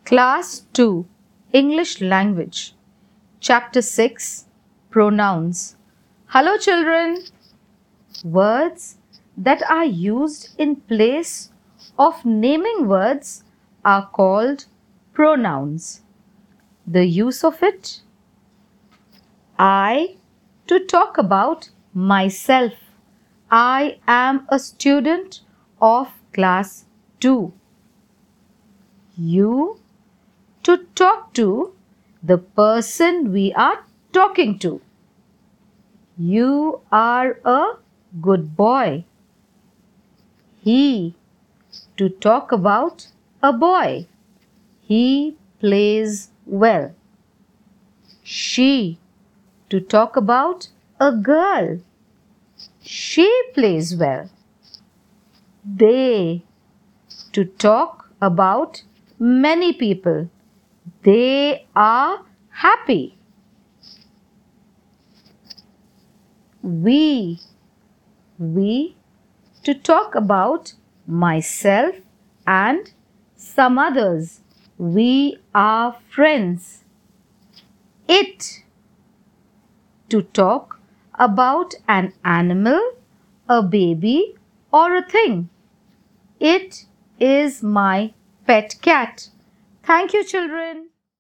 Class 2 English Language Chapter 6 Pronouns. Hello children. Words that are used in place of naming words are called pronouns. The use of it: I, to talk about myself. I am a student of class 2. You, to talk to the person we are talking to. You are a good boy. He, to talk about a boy. He plays well. She, to talk about a girl. She plays well. They, to talk about many people. They are happy. We, to talk about myself and some others. We are friends. It, to talk about an animal, a baby, or a thing. It is my pet cat. Thank you, children.